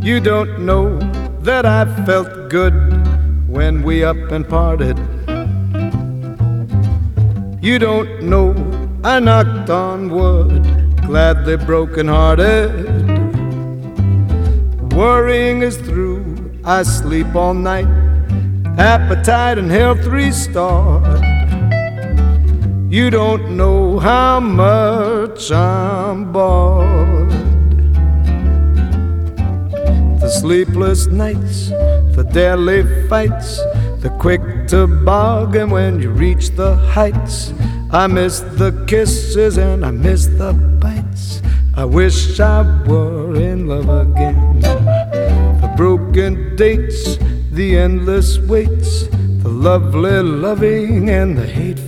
You don't know that I felt good when we up and parted. You don't know I knocked on wood, gladly broken-hearted. Worrying is through, I sleep all night, appetite and health restored. You don't know how much I'm bored. The sleepless nights, the daily fights, the quick toboggan when you reach the heights. I miss the kisses and I miss the bites. I wish I were in love again. The broken dates, the endless waits, the lovely loving and the hateful